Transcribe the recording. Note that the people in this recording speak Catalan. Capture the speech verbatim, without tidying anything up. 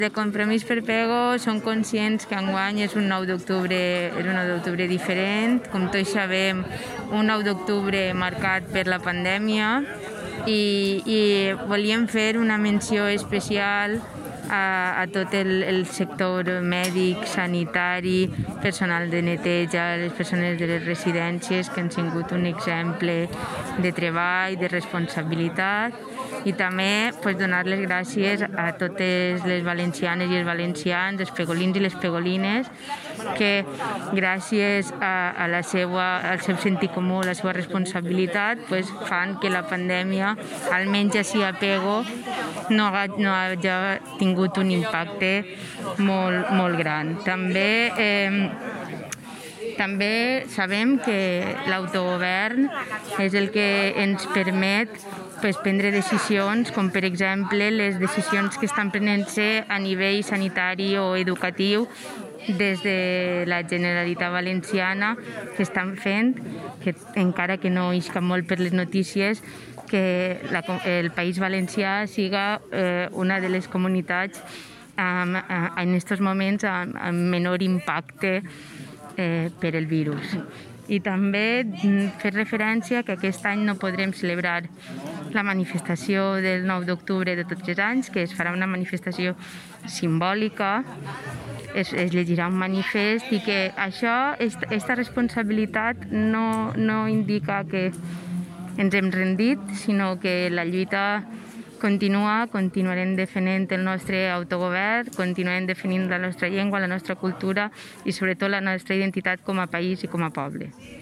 De Compromís per Pego som conscients que enguany és un nou d'octubre és un nou d'octubre diferent. Com tots sabem, un nou d'octubre marcat per la pandèmia i, i volíem fer una menció especial a, a tot el, el sector mèdic, sanitari, personal de neteja, les persones de les residències que han sigut un exemple de treball, de responsabilitat, i també pues, donar les gràcies a totes les valencianes i els valencians, els pegolins i les pegolines, que gràcies a, a la seva, al seu sentit comú, a la seva responsabilitat, pues, fan que la pandèmia, almenys així a Pego, no, ha, no hagi tingut un impacte molt, molt gran. També eh, També sabem que l'autogovern és el que ens permet pues, prendre decisions, com per exemple les decisions que estan prenent-se a nivell sanitari o educatiu des de la Generalitat Valenciana, que estan fent, que encara que no isca molt per les notícies, que la, el País Valencià siga eh, una de les comunitats amb, en aquests moments amb, amb menor impacte Eh, per el virus. I també fer referència que aquest any no podrem celebrar la manifestació del nou d'octubre de tots els anys, que es farà una manifestació simbòlica, es, es llegirà un manifest, i que això, aquesta responsabilitat no, no indica que ens hem rendit, sinó que la lluita continua, continuarem defendent el nostre autogovern, continuarem defendint la nostra llengua, la nostra cultura i sobretot la nostra identitat com a país i com a poble.